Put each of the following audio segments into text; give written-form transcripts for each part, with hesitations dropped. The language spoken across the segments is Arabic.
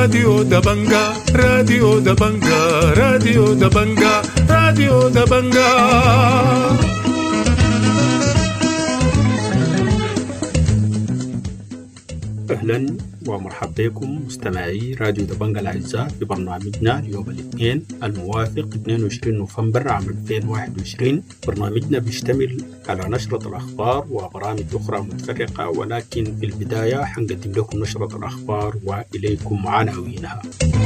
راديو دبنجا راديو دبنجا راديو دبنجا راديو دبنجا. أهلا ومرحبا بكم مستمعي راديو دبنجا الأعزاء في برنامجنا اليوم الاثنين الموافق 22 نوفمبر عام 2021. برنامجنا بيشتمل على نشرة الأخبار وبرامج أخرى متفرقة، ولكن في البداية حنقدم لكم نشرة الأخبار وإليكم عناوينها.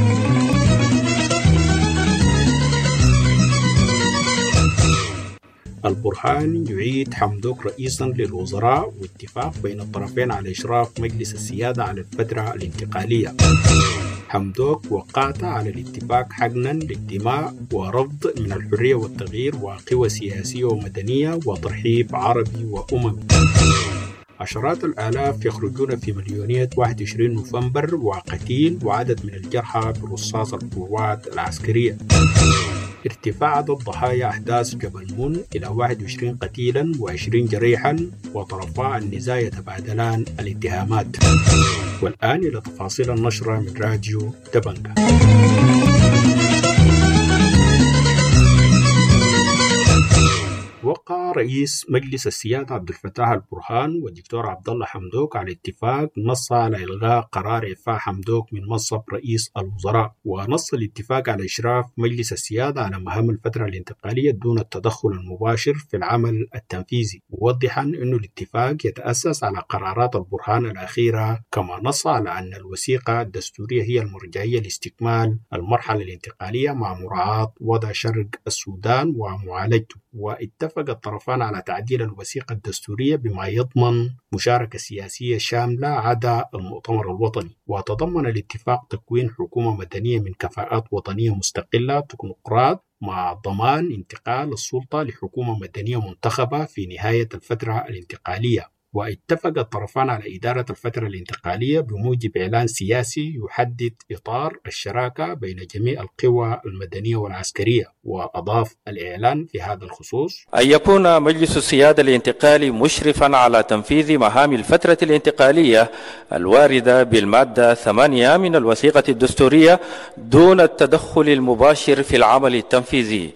البرهان يعيد حمدوك رئيسا للوزراء واتفاق بين الطرفين على إشراف مجلس السيادة على الفترة الانتقالية. حمدوك وقعت على الاتفاق حقنا للدماء ورفض من الحرية والتغيير وقوى سياسية ومدنية وترحيب عربي وأممي. عشرات الآلاف يخرجون في مليونية 21 نوفمبر وقتيل وعدد من الجرحى برصاص القوات العسكرية. ارتفاع عدد ضحايا أحداث جبل مون إلى 21 قتيلا و20 جريحا، وطرفا النزاع يتبادلان الاتهامات. والآن إلى تفاصيل النشرة من راديو دبنجا. وقع رئيس مجلس السيادة عبد الفتاح البرهان والدكتور عبد الله حمدوك على اتفاق نص على إلغاء قرار إعفاء حمدوك من منصب رئيس الوزراء، ونص الاتفاق على إشراف مجلس السيادة على مهام الفترة الانتقالية دون التدخل المباشر في العمل التنفيذي، موضحا أن الاتفاق يتأسس على قرارات البرهان الأخيرة. كما نص على أن الوثيقة الدستورية هي المرجعية لاستكمال المرحلة الانتقالية مع مراعاة وضع شرق السودان ومعالجته. واتفق الطرفان على تعديل الوثيقة الدستورية بما يضمن مشاركة سياسية شاملة عدا المؤتمر الوطني. وتضمن الاتفاق تكوين حكومة مدنية من كفاءات وطنية مستقلة تكنوقراط مع ضمان انتقال السلطة لحكومة مدنية منتخبة في نهاية الفترة الانتقالية. واتفق الطرفان على إدارة الفترة الانتقالية بموجب إعلان سياسي يحدد إطار الشراكة بين جميع القوى المدنية والعسكرية. وأضاف الإعلان في هذا الخصوص أن يكون مجلس السيادة الانتقالي مشرفا على تنفيذ مهام الفترة الانتقالية الواردة بالمادة 8 من الوثيقة الدستورية دون التدخل المباشر في العمل التنفيذي.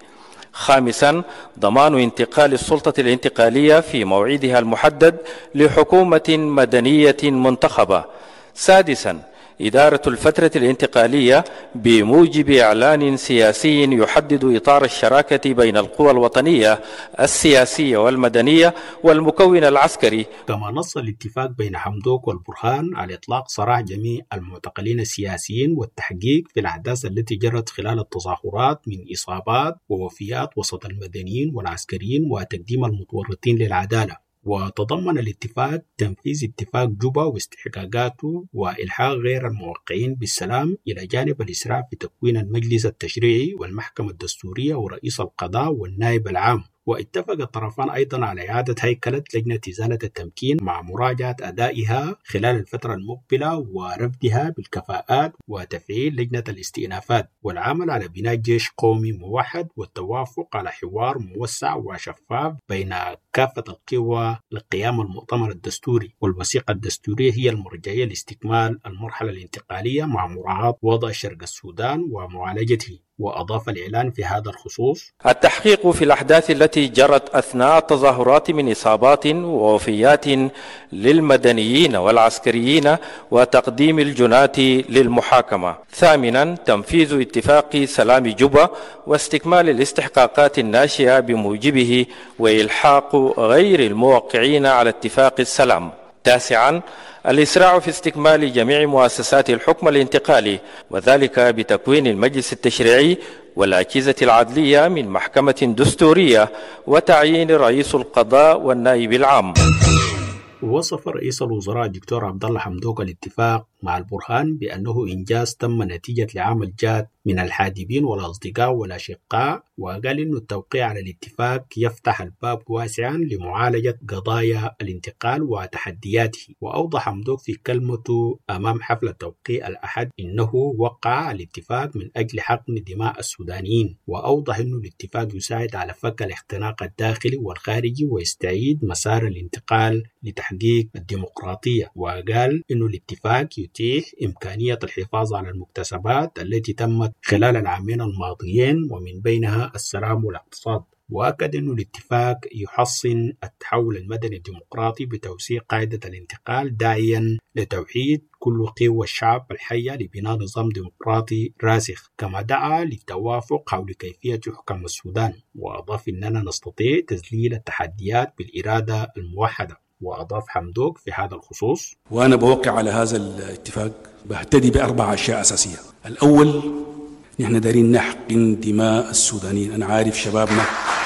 خامسا، ضمان انتقال السلطة الانتقالية في موعدها المحدد لحكومة مدنية منتخبة. سادسا، إدارة الفترة الانتقالية بموجب إعلان سياسي يحدد إطار الشراكة بين القوى الوطنية السياسية والمدنية والمكون العسكري. كما نص الاتفاق بين حمدوك والبرهان على إطلاق سراح جميع المعتقلين السياسيين والتحقيق في الأحداث التي جرت خلال التظاهرات من إصابات ووفيات وسط المدنيين والعسكريين وتقديم المتورطين للعدالة. وتضمن الاتفاق تنفيذ اتفاق جوبا واستحقاقاته وإلحاق غير الموقعين بالسلام، إلى جانب الإسراع في تكوين المجلس التشريعي والمحكمة الدستورية ورئيس القضاء والنائب العام. واتفق الطرفان أيضا على إعادة هيكلة لجنة إزالة التمكين مع مراجعة أدائها خلال الفترة المقبلة ورفضها بالكفاءات وتفعيل لجنة الاستئنافات، والعمل على بناء جيش قومي موحد والتوافق على حوار موسع وشفاف بين كافة القوى لقيام المؤتمر الدستوري. والوثيقة الدستورية هي المرجعية لاستكمال المرحلة الانتقالية مع مراعاة وضع شرق السودان ومعالجته. وأضاف الإعلان في هذا الخصوص التحقيق في الأحداث التي جرت أثناء التظاهرات من إصابات ووفيات للمدنيين والعسكريين وتقديم الجنات للمحاكمة. ثامنا، تنفيذ اتفاق سلام جوبا واستكمال الاستحقاقات الناشئة بموجبه وإلحاق غير الموقعين على اتفاق السلام. تاسعا، الإسراع في استكمال جميع مؤسسات الحكم الانتقالي، وذلك بتكوين المجلس التشريعي والأجهزة العدلية من محكمة دستورية وتعيين رئيس القضاء والنائب العام. وصف رئيس الوزراء الدكتور عبد الله حمدوك الاتفاق مع البرهان بأنه إنجاز تم نتيجة لعمل جاد من الحادبين والأصدقاء والأشقاء، وقال إنه التوقيع على الاتفاق يفتح الباب واسعا لمعالجة قضايا الانتقال وتحدياته. وأوضح حمدوك في كلمته أمام حفل التوقيع الأحد إنه وقع الاتفاق من أجل حقن دماء السودانيين، وأوضح إنه الاتفاق يساعد على فك الاختناق الداخلي والخارجي ويستعيد مسار الانتقال لتحقيق الديمقراطية. وقال إنه الاتفاق يتيح إمكانية الحفاظ على المكتسبات التي تمت خلال العامين الماضيين ومن بينها السلام والاقتصاد. وأكد أن الاتفاق يحصن التحول المدني الديمقراطي بتوسيع قاعدة الانتقال داعيا لتوحيد كل قوى الشعب الحية لبناء نظام ديمقراطي راسخ، كما دعا للتوافق حول كيفية حكم السودان. وأضاف أننا نستطيع تذليل التحديات بالإرادة الموحدة. وأضاف حمدوك في هذا الخصوص: وأنا بوقع على هذا الاتفاق بهتدي بأربع أشياء أساسية. الأول، نحن دارين نحقن دماء السودانيين. أنا عارف شبابنا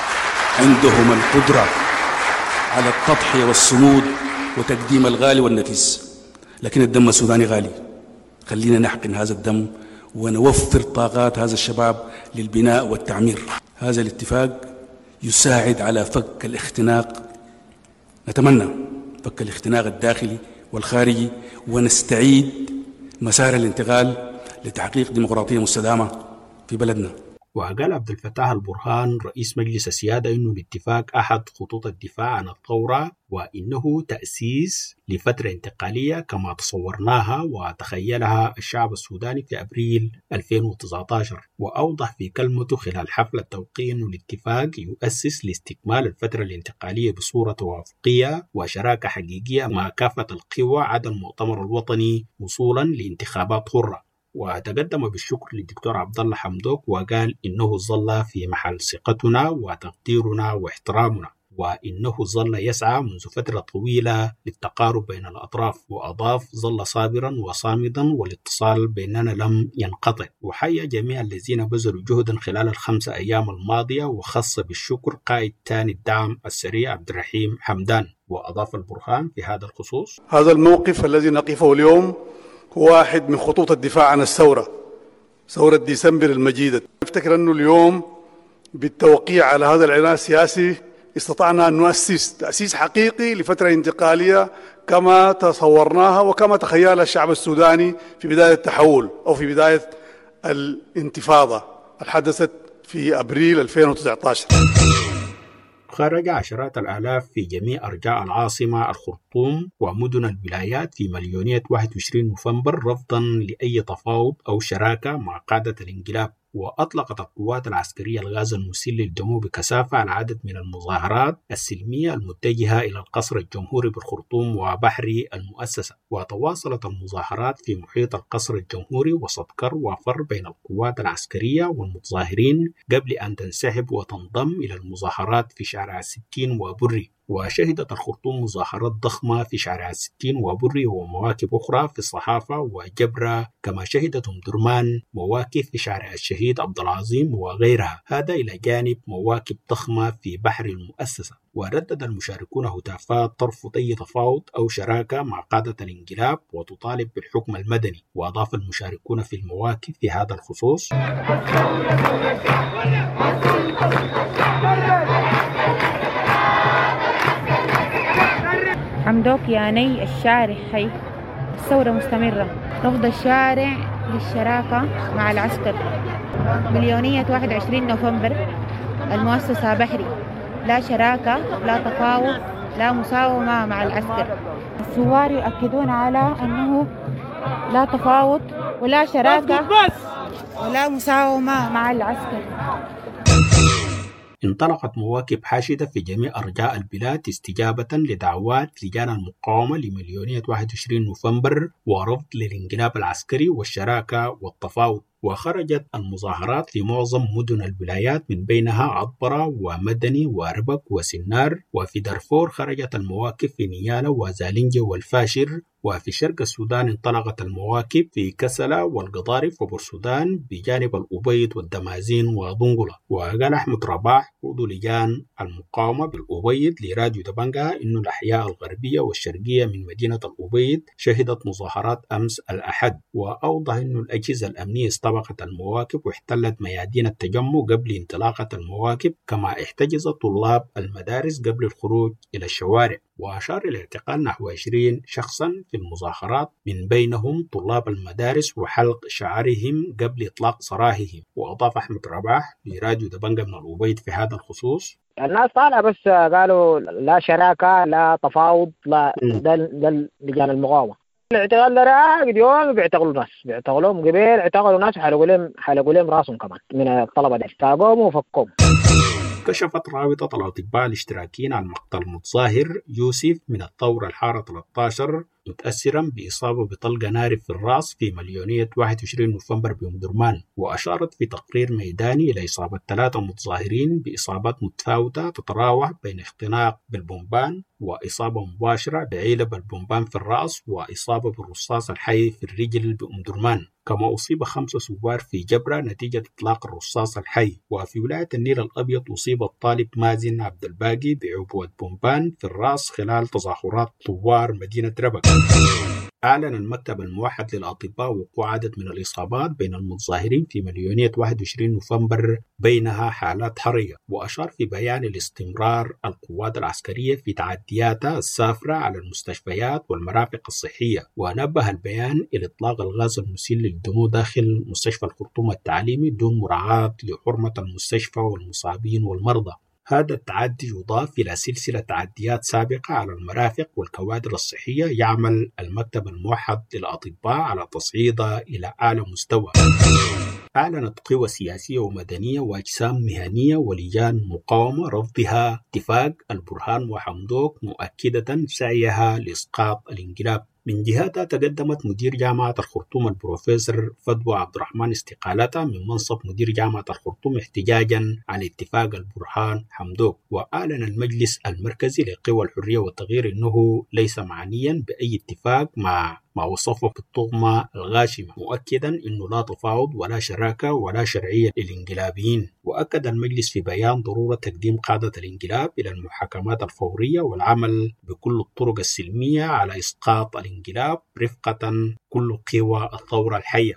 عندهم القدرة على التضحية والصمود وتقديم الغالي والنفيس، لكن الدم السوداني غالي. خلينا نحقن هذا الدم ونوفر طاقات هذا الشباب للبناء والتعمير. هذا الاتفاق يساعد على فك الاختناق، نتمنى فك الاختناق الداخلي والخارجي، ونستعيد مسار الانتقال لتحقيق ديمقراطية مستدامة في بلدنا. وقال عبد الفتاح البرهان رئيس مجلس السيادة إنه الاتفاق أحد خطوط الدفاع عن الثورة، وإنه تأسيس لفترة انتقالية كما تصورناها وتخيلها الشعب السوداني في أبريل 2019. وأوضح في كلمته خلال حفل التوقيع إنه الاتفاق يؤسس لاستكمال الفترة الانتقالية بصورة توافقية وشراكة حقيقية مع كافة القوى عدا المؤتمر الوطني وصولا لانتخابات حرة. وتقدم بالشكر للدكتور عبد الله حمدوك وقال إنه ظل في محل ثقتنا وتقديرنا واحترامنا، وإنه ظل يسعى منذ فترة طويلة للتقارب بين الأطراف. وأضاف: ظل صابرا وصامدا والاتصال بيننا لم ينقطع. وحيا جميع الذين بذلوا جهدا خلال ال5 أيام الماضية، وخص بالشكر قائد ثاني الدعم السريع عبد الرحيم حمدان. وأضاف البرهان في هذا الخصوص: هذا الموقف الذي نقفه اليوم هو واحد من خطوط الدفاع عن الثورة، ثورة ديسمبر المجيدة. افتكر أنه اليوم بالتوقيع على هذا الإعلان السياسي استطعنا أن نؤسس تأسيس حقيقي لفترة انتقالية كما تصورناها وكما تخيلها الشعب السوداني في بداية التحول أو في بداية الانتفاضة الحدثت في أبريل 2019. خرج عشرات الآلاف في جميع أرجاء العاصمة الخرطوم ومدن الولايات في مليونية 21 نوفمبر رفضا لأي تفاوض أو شراكة مع قادة الانقلاب. وأطلقت القوات العسكرية الغاز المسيل للدموع بكثافة على عدد من المظاهرات السلمية المتجهة إلى القصر الجمهوري بالخرطوم وبحري المؤسسة. وتواصلت المظاهرات في محيط القصر الجمهوري وسط كر وفر بين القوات العسكرية والمتظاهرين قبل أن تنسحب وتنضم إلى المظاهرات في شارع الستين وبري. وشهدت الخرطوم مظاهرات ضخمة في شارع الستين وبري ومواكب أخرى في الصحافة وجبرة، كما شهدت درمان مواكب في شارع الشهيد عبد العظيم وغيرها، هذا إلى جانب مواكب ضخمة في بحر المؤسسة. وردد المشاركون هتافات ترفض أي تفاوض أو شراكة مع قادة الانقلاب وتطالب بالحكم المدني. وأضاف المشاركون في المواكب في هذا الخصوص: حمدوك يا ني الشارع حي، الثورة مستمرة، رفض الشارع للشراكة مع العسكر. مليونية 21 نوفمبر، المؤسسة بحري، لا شراكة، لا تفاوض، لا مساومة مع العسكر. الثوار يؤكدون على أنه لا تفاوض ولا شراكة ولا مساومة مع العسكر. انطلقت مواكب حاشدة في جميع أرجاء البلاد استجابة لدعوات لجان المقاومة لمليونية 21 نوفمبر ورفض للانقلاب العسكري والشراكة والتفاوض. وخرجت المظاهرات في معظم مدن الولايات من بينها عطبرة ومدني واربك وسنار. وفي دارفور خرجت المواكب في نيالا وزالنجة والفاشر. وفي شرق السودان انطلقت المواكب في كسلة والقضارف وبورسودان بجانب الأبيض والدمازين ودنقلة. وقال أحمد رباح عضو لجان المقاومة بالأبيض لراديو دبنجا إنه الأحياء الغربية والشرقية من مدينة الأبيض شهدت مظاهرات أمس الأحد. وأوضح إنه الأجهزة الأمنية استبقت المواكب واحتلت ميادين التجمع قبل انطلاقة المواكب، كما احتجز طلاب المدارس قبل الخروج إلى الشوارع. وأشار إلى اعتقال نحو 20 شخصا في المظاهرات من بينهم طلاب المدارس وحلق شعرهم قبل إطلاق سراحهم. وأضاف أحمد رباح لراديو دبنجا من الأبيض في هذا الخصوص: الناس طالعة بس قالوا لا شراكة لا تفاوض لا، ده لجان المقاومة. الاعتقال ده راقد يوم بيعتقلوهم قبل اعتقلوا ناس وحلقوا لهم راسهم كمان من الطلبة دي فقوموا وفكوهم. كشفت رابطة الأطباء الاشتراكيين عن مقتل متظاهر يوسف من الثورة الحارة 13 متأثرا بإصابة بطلقة نار في الرأس في مليونية 21 نوفمبر بأم درمان، وأشارت في تقرير ميداني إلى إصابة 3 متظاهرين بإصابات متفاوتة تتراوح بين اختناق بالبومبان وإصابة مباشرة بعلب البومبان في الرأس وإصابة بالرصاص الحي في الرجل بأم درمان. كما أصيب 5 ثوار في جبرة نتيجة إطلاق الرصاص الحي. وفي ولاية النيل الأبيض أصيب الطالب مازن عبد الباقي بعبوة بومبان في الرأس خلال تظاهرات ثوار مدينة ربك. أعلن المكتب الموحد للأطباء وقوع عدد من الإصابات بين المتظاهرين في مليونية 21 نوفمبر بينها حالات حرجة، وأشار في بيان لاستمرار القوات العسكرية في تعدياتها السافرة على المستشفيات والمرافق الصحية. ونبه البيان إلى إطلاق الغاز المسيل للدموع داخل مستشفى الخرطوم التعليمي دون مراعاة لحرمة المستشفى والمصابين والمرضى. هذا التعدي يضاف إلى سلسلة تعديات سابقة على المرافق والكوادر الصحية يعمل المكتب الموحد للأطباء على تصعيدها إلى أعلى مستوى. أعلنت قوى سياسية ومدنية وأجسام مهنية ولجان مقاومة رفضها اتفاق البرهان وحمدوك مؤكدة سعيها لإسقاط الانقلاب. من جهتها تقدمت مدير جامعة الخرطوم البروفيسور فدوى عبد الرحمن استقالتها من منصب مدير جامعة الخرطوم احتجاجا على اتفاق البرهان حمدوك. وأعلن المجلس المركزي لقوى الحرية والتغيير أنه ليس معنيا بأي اتفاق مع ما وصفه بالطغمة الغاشمة، مؤكدا أنه لا تفاوض ولا شراكة ولا شرعية للانقلابيين. وأكد المجلس في بيان ضرورة تقديم قادة الانقلاب إلى المحاكمات الفورية والعمل بكل الطرق السلمية على إسقاط الانقلاب رفقة كل قوى الثورة الحية.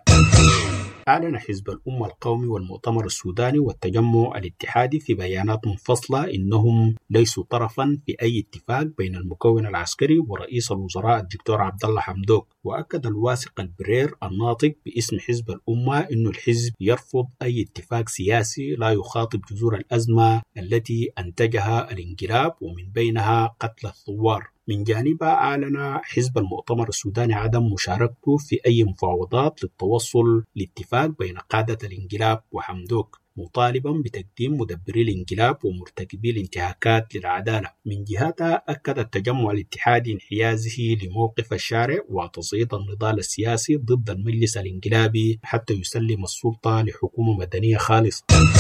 أعلن حزب الأمة القومي والمؤتمر السوداني والتجمع الاتحادي في بيانات منفصلة إنهم ليسوا طرفا في أي اتفاق بين المكون العسكري ورئيس الوزراء الدكتور عبد الله حمدوك. وأكد الواثق البرير الناطق باسم حزب الأمة إنه الحزب يرفض أي اتفاق سياسي لا يخاطب جذور الأزمة التي أنتجها الانقلاب ومن بينها قتل الثوار. من جانبها أعلن حزب المؤتمر السوداني عدم مشاركته في أي مفاوضات للتوصل لاتفاق بين قادة الانقلاب وحمدوك، مطالبا بتقديم مدبري الانقلاب ومرتكبي الانتهاكات للعدالة. من جهتها أكد التجمع الاتحادي انحيازه لموقف الشارع وتصعيد النضال السياسي ضد المجلس الانقلابي حتى يسلم السلطة لحكومة مدنية خالصة.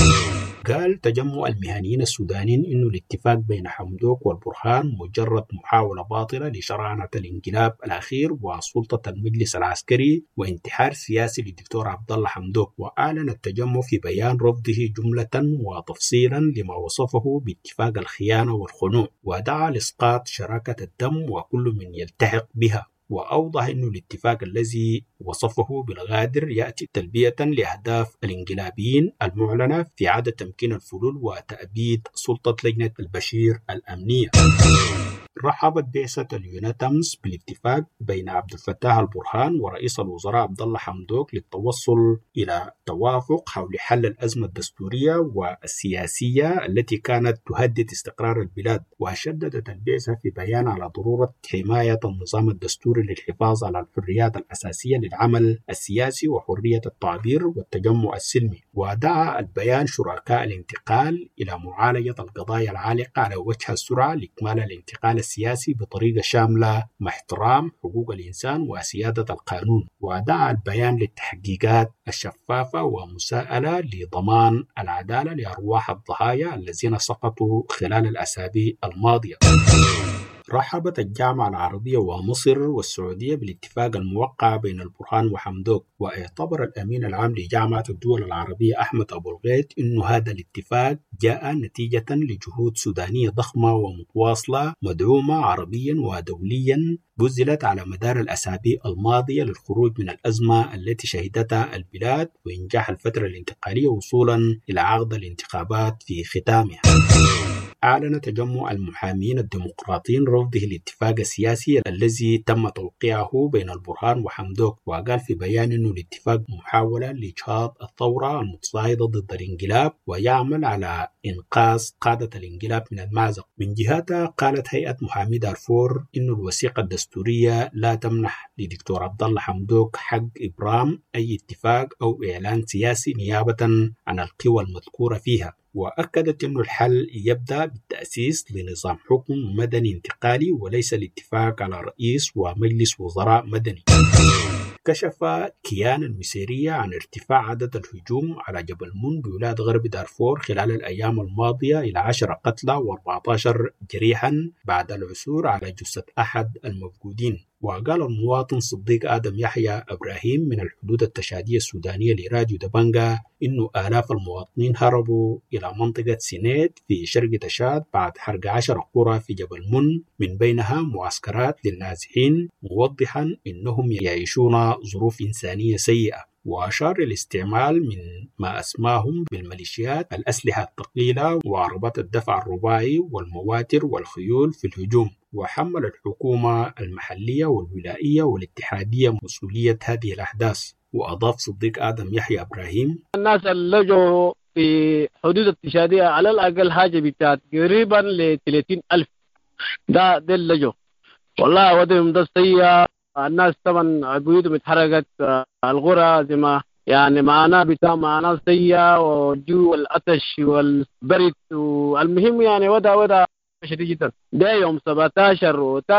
قال تجمع المهنيين السودانيين إنه الاتفاق بين حمدوك والبرهان مجرد محاولة باطلة لشرعنة الانقلاب الأخير وسلطة المجلس العسكري وانتحار سياسي للدكتور عبد الله حمدوك. وأعلن التجمع في بيان رفضه جملة وتفصيلا لما وصفه باتفاق الخيانة والخنوع، ودعا لإسقاط شراكة الدم وكل من يلتحق بها. وأوضح أن الاتفاق الذي وصفه بالغادر يأتي تلبية لأهداف الانقلابيين المعلنة في إعادة تمكين الفلول وتأبيد سلطة لجنة البشير الأمنية. رحبت بعثة اليوناتمز بالاتفاق بين عبد الفتاح البرهان ورئيس الوزراء عبد الله حمدوك للتوصل إلى توافق حول حل الأزمة الدستورية والسياسية التي كانت تهدد استقرار البلاد. وشددت البعثة في بيان على ضرورة حماية النظام الدستوري للحفاظ على الحريات الأساسية للعمل السياسي وحرية التعبير والتجمع السلمي. ودعا البيان شركاء الانتقال إلى معالجة القضايا العالقة على وجه السرعة لإكمال الانتقال السياسي بطريقة شاملة مع احترام حقوق الإنسان وسيادة القانون. ودعا البيان للتحقيقات الشفافة ومساءلة لضمان العدالة لأرواح الضحايا الذين سقطوا خلال الأسابيع الماضية. رحبت الجامعة العربية ومصر والسعودية بالاتفاق الموقع بين البرهان وحمدوك. واعتبر الأمين العام لجامعة الدول العربية أحمد أبو الغيط أن هذا الاتفاق جاء نتيجة لجهود سودانية ضخمة ومتواصلة مدعومة عربيا ودوليا بذلت على مدار الأسابيع الماضية للخروج من الأزمة التي شهدتها البلاد وإنجاح الفترة الانتقالية وصولا إلى عقد الانتخابات في ختامها. أعلن تجمع المحامين الديمقراطيين رفضه الاتفاق السياسي الذي تم توقيعه بين البرهان وحمدوك، وقال في بيان أنه الاتفاق محاولة لإجهاض الثورة المتصاعدة ضد الانقلاب ويعمل على إنقاذ قادة الانقلاب من المأزق. من جهتها قالت هيئة محامي دارفور أنه الوثيقة الدستورية لا تمنح لدكتور عبد الله حمدوك حق إبرام أي اتفاق أو إعلان سياسي نيابة عن القوى المذكورة فيها، وأكدت أن الحل يبدأ بالتأسيس لنظام حكم مدني انتقالي وليس الاتفاق على رئيس ومجلس وزراء مدني. كشف كيان المسيرية عن ارتفاع عدد الهجوم على جبل من بولاية غرب دارفور خلال الأيام الماضية إلى 10 قتلى و14 جريحا بعد العثور على جثة أحد المفقودين. وقال المواطن صديق آدم يحيى إبراهيم من الحدود التشادية السودانية لراديو دبنجا إنه آلاف المواطنين هربوا إلى منطقة سينيد في شرق تشاد بعد حرق 10 قرى في جبل من بينها معسكرات للنازحين، موضحا إنهم يعيشون ظروف إنسانية سيئة. وأشار الاستعمال من ما أسماهم بالميليشيات الأسلحة الثقيلة وعربات الدفع الرباعي والمواتر والخيول في الهجوم، وحمل الحكومة المحلية والولائية والاتحادية مسؤولية هذه الأحداث. وأضاف صديق آدم يحيى إبراهيم: الناس اللي لجوا في حدود التشادية على الأقل حاجة بتاعت قريبا ل 30,000 ده اللي لجوا، والله ودهم ده سيئة. الناس طبعا بيوتهم اتحرقت، الغرى زي ما يعني معنا بتاع معنا سيئة والجو والعطش والبرد، والمهم يعني ودا شديد جدا. ده يوم 17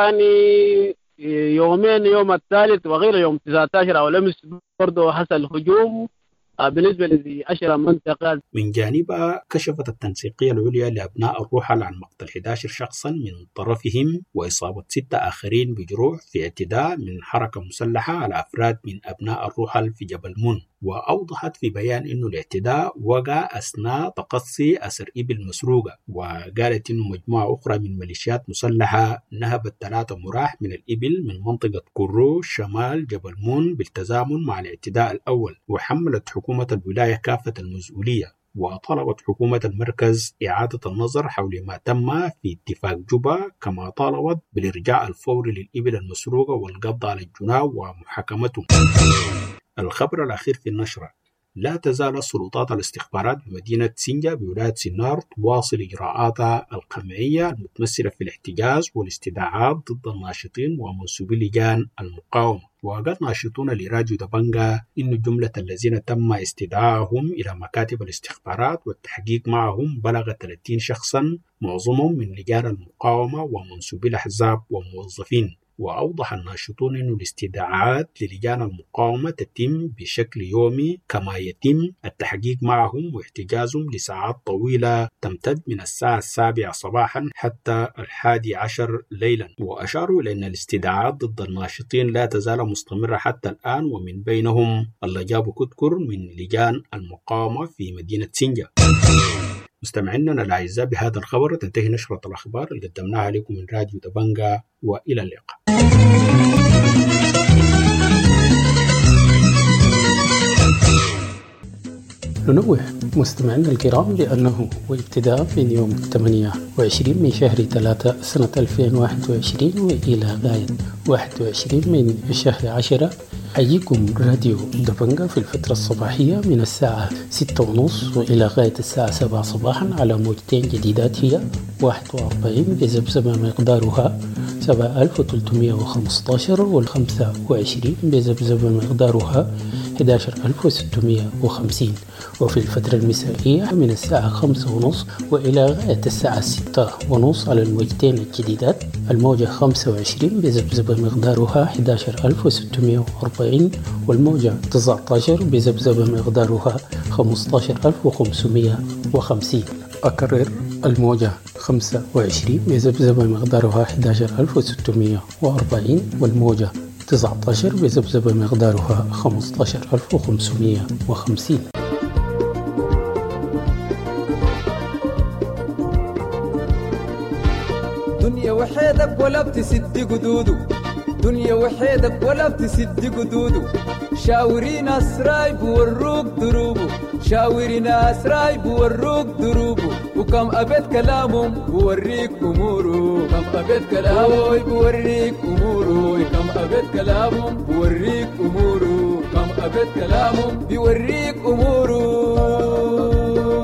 وثاني يومين، يوم الثالث وغير يوم 19 أو الأمس برضه حصل هجوم بالنسبة لذي 10 منطقة. من جانبها كشفت التنسيقية العليا لأبناء الروحل عن مقتل 11 شخصا من طرفهم وإصابة 6 آخرين بجروح في اعتداء من حركة مسلحة على أفراد من أبناء الروحل في جبل من. وأوضحت في بيان أنه الاعتداء وقع أثناء تقصي أسر إبل مسروقة، وقالت أنه مجموعة أخرى من ميليشيات مسلحة نهبت 3 مراح من الإبل من منطقة كرو شمال جبل من بالتزامن مع الاعتداء الأول. وحملت حكومة الولاية كافة المسؤولية، وطلبت حكومة المركز إعادة النظر حول ما تم في اتفاق جوبا، كما طالبت بالإرجاع الفوري للإبل المسروقة والقبض على الجناة ومحاكمتهم. الخبر الأخير في النشرة: لا تزال سلطات الاستخبارات بمدينة سينجا بولاية سينار تواصل إجراءاتها القمعية المتمثلة في الاحتجاز والاستدعاءات ضد الناشطين ومنسوبي لجان المقاومة. وقال ناشطون لراديو دبنجا إن جملة الذين تم استدعائهم إلى مكاتب الاستخبارات والتحقيق معهم بلغ 30 شخصا، معظمهم من لجان المقاومة ومنسوبي الأحزاب وموظفين. وأوضح الناشطون أن الاستدعاءات للجان المقاومة تتم بشكل يومي، كما يتم التحقيق معهم واحتجازهم لساعات طويلة تمتد من الساعة 7 صباحا حتى 11 ليلا. وأشاروا إلى أن الاستدعاءات ضد الناشطين لا تزال مستمرة حتى الآن، ومن بينهم اللجاب كتكر من لجان المقاومة في مدينة سينجا. مستمعينا الأعزاء، بهذا الخبر تنتهي نشرة الأخبار اللي قدمناها لكم من راديو دبنجا، وإلى اللقاء. ننوه مستمعينا الكرام بأنه وابتداء من يوم 28 من شهر 3 سنة 2021 وإلى غاية 21 من شهر 10 حييكم راديو دبنجا في الفترة الصباحية من الساعة 6:30 وإلى غاية الساعة 7 صباحا على موجتين جديدات هي 41 بزبزبة مقدارها 7315 وال25 بزبزبة مقدارها 11650. وفي الفترة المسائية من الساعة 5:30 وإلى غاية الساعة 6:30 على الموجتين الجديدات الموجة 25 بزبزبة مقدارها 11640 والموجة 19 بزبزبة مقدارها 15550. أكرر: الموجة 25 بزبزبة مقدارها 11640 والموجة 19 بزبزبة مقدارها 15550. دنيا وحيدك ولا بتسد قدوده، دنيا وحيدك ولا بتسد قدوده، شاوري ناس رايب وروك دروبه شاوري ناس رايب وروك دروبه وكم أبد كلامهم بوريك أموره كم أبد كلامهم بوريك أموره كم أبد كلامهم بوريك أموره كم أبد كلامهم بوريك أموره.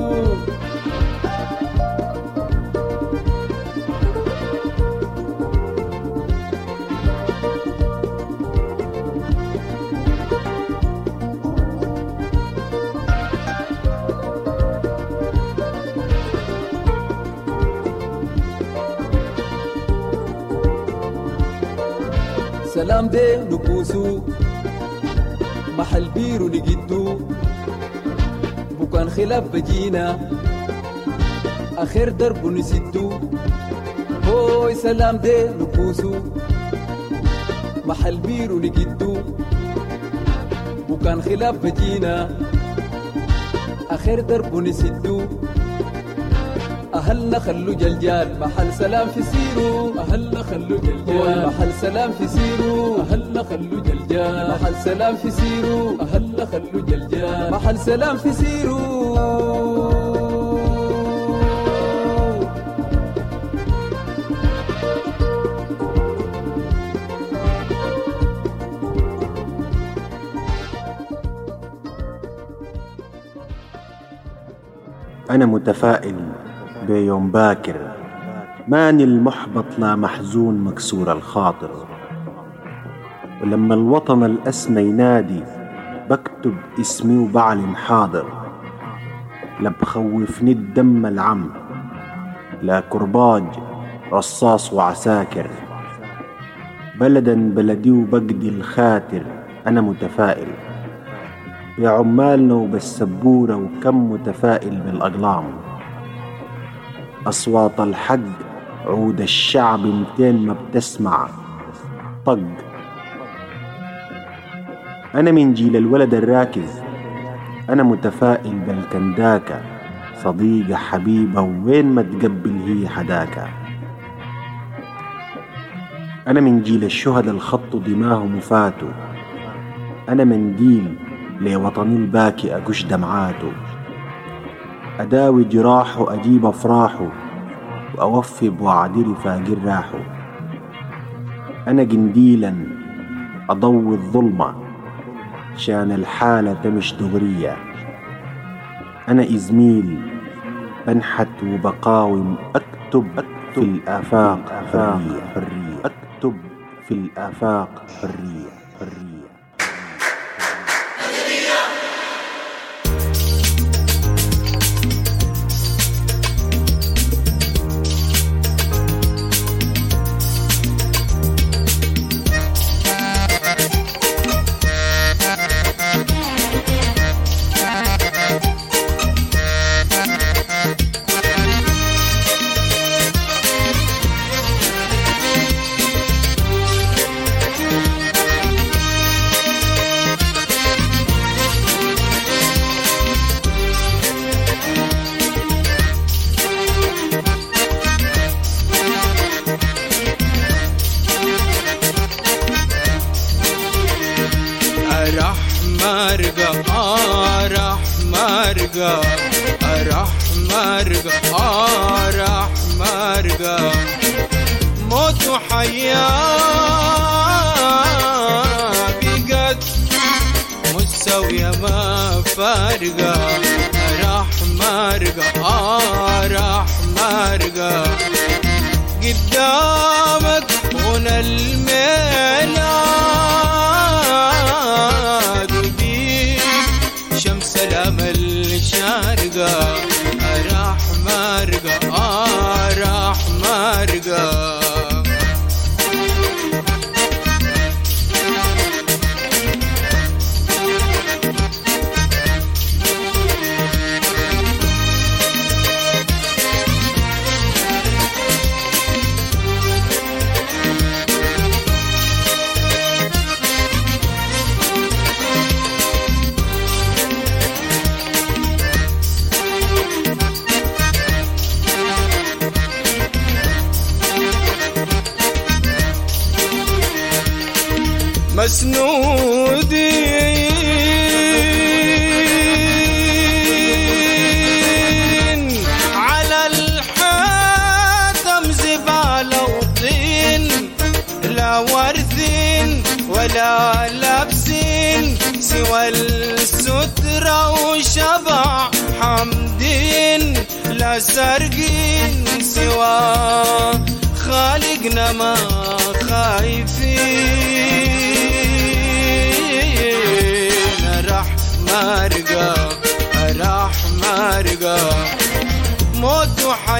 سلام دي نبوسو محل بيرو نجدو بكان خلاف بجينا آخر درب نسدو هوي سلام دي نبوسو محل بيرو نجدو بكان خلاف بجينا آخر درب نسدو أهلنا خلو جلجال محل سلام في سيرو أهلنا خلو جلجال محل سلام في سيرو أهلنا خلو جلجال محل سلام في سيرو أهلنا خلو جلجال محل سلام في سيرو. أنا متفائل بيوم باكر ماني المحبط لا محزون مكسور الخاطر ولما الوطن الأسمى ينادي بكتب اسمي وبعلن حاضر لا بخوفني الدم العم لا كرباج رصاص وعساكر بلدا بلدي وبقدي الخاتر. أنا متفائل بعمالنا وبالسبورة وكم متفائل بالأقلام أصوات الحق عود الشعب 200 ما بتسمع طق. أنا من جيل الولد الراكز أنا متفائل بالكنداكة صديقة حبيبة وين ما تقبل هي حداكة. أنا من جيل الشهداء الخط دماهم وفاتوا أنا منديل لوطني الباكي أقش دمعاته أداوي جراحه أجيب أفراحه وأوفي بوعدي رفاق راحه. أنا قنديلا أضوي الظلمة شان الحالة مش دغرية. أنا إزميل بنحت وبقاوم أكتب في الآفاق حرية أكتب في الآفاق حرية. موت وحياة بقت مستوية ما فارقة راح مارقة قدامك هنا الميلاد ودي شمس الأمل شارقة راح مارقة مسنودي لا وارثين ولا لابسين سوى السترة وشبع حمدين لا سارقين سوى خالقنا ما خايفين راح مارقة موت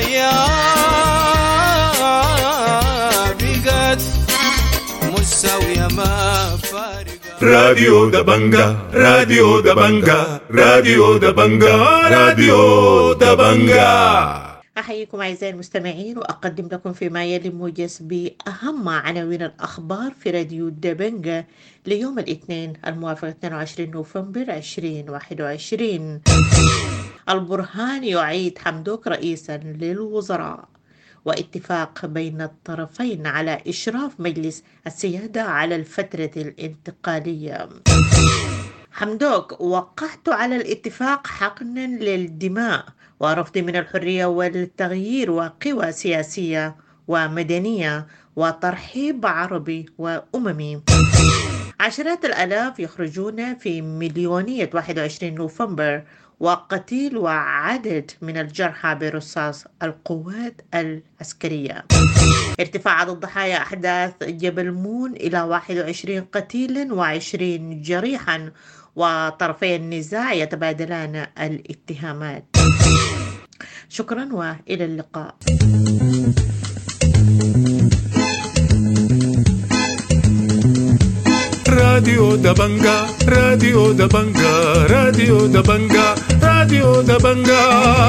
وحياة بقت مساوية ما فارقة. راديو دبنجا راديو دبنجا راديو دبنجا راديو دبنجا. أحييكم أعزائي المستمعين وأقدم لكم فيما يلي موجز بأهم عناوين الأخبار في راديو دبنجا ليوم الاثنين الموافق 22 نوفمبر 2021. البرهان يعيد حمدوك رئيسا للوزراء، واتفاق بين الطرفين على إشراف مجلس السيادة على الفترة الانتقالية. حمدوك: وقعت على الاتفاق حقنا للدماء ورفض من الحرية والتغيير وقوى سياسية ومدنية وترحيب عربي وأممي. عشرات الآلاف يخرجون في مليونية 21 نوفمبر وقتيل وعدد من الجرحى برصاص القوات العسكرية. ارتفاع عدد ضحايا أحداث جبل مون إلى 21 قتيلا و20 جريحا، وطرفي النزاع يتبادلان الاتهامات. شكرا وإلى اللقاء. راديو دبنجا راديو دبنجا راديو دبنجا راديو دبنجا.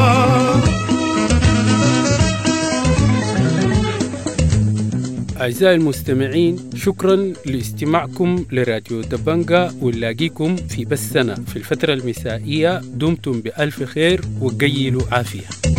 أعزائي المستمعين، شكرا لاستماعكم لراديو دبنجا، ونلاقيكم في بثنا في الفترة المسائية. دمتم بألف خير وقيلوا عافية.